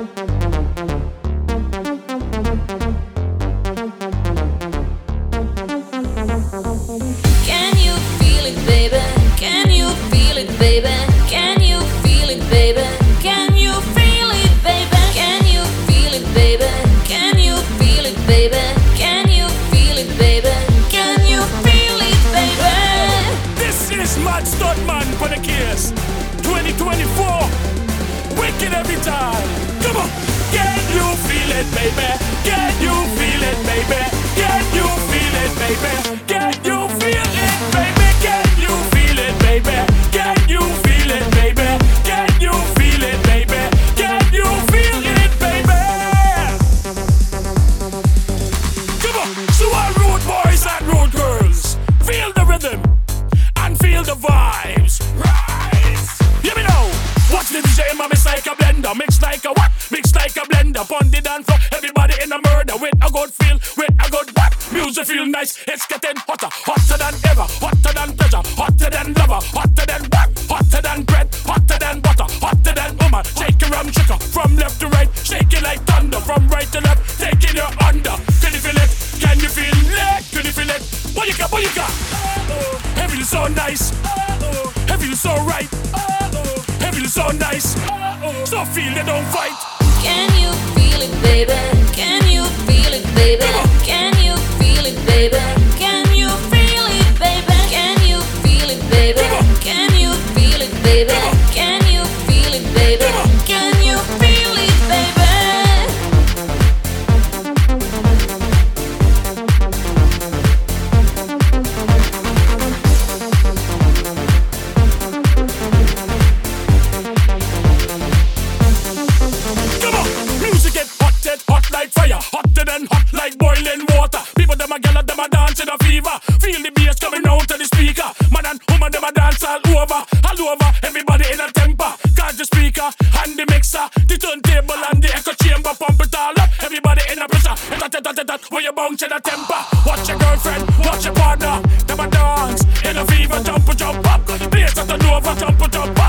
Can you feel it, baby? Can you feel it, baby? Can you feel it, baby? Can you feel it, baby? Can you feel it, baby? Can you feel it, baby? Can you feel it, baby? Can you feel it, baby? This is Mad Stuntman for the case. 2024, wicked every time. Come on, can you feel it, baby? Can you feel it, baby? Can you feel it, baby? Can you feel it, baby? Can you feel it, baby? Can you feel it, baby? Can you feel it, baby? Can you feel it, baby? Come on, so all road boys and road girls, feel the rhythm and feel the vibes. Right? Hear me now. Watch the DJ mix like a blender, mix like a what? Mix like a blender. Pon the dance floor, everybody in a murder with a good feel, with a good what? Music feel nice, it's getting hotter, hotter than ever, hotter than pleasure, hotter than lover, hotter than what? Hotter than bread, hotter than butter, hotter than woman. Shake your rum shaker from left to right, shake it like thunder from right to left, taking you under. Can you feel it? Can you feel it? Can you feel it? What you got? What you got? It feels so nice. It feels so right. It feels so nice. So feel it, don't fight. Can you feel it, baby? Can you feel it, baby? Can you feel it, baby? Can you feel it, baby? Can you feel it, baby? Can you feel it, baby? Can you feel it, baby? Can you feel it, baby? Come on, music get hot like fire, hotter than hot like boiling water. People them a gal them a dance in a fever. Feel the bass coming out of the speaker. Man and woman them a dance all over. Everybody in a temper. Got the speaker and the mixer, the turntable and the echo chamber. Pump it all up. Everybody in a pressure. When you bounce in a temper. Watch your girlfriend, watch your partner. Them a dance in a fever. Jump up, bass at the Nova. Jump up.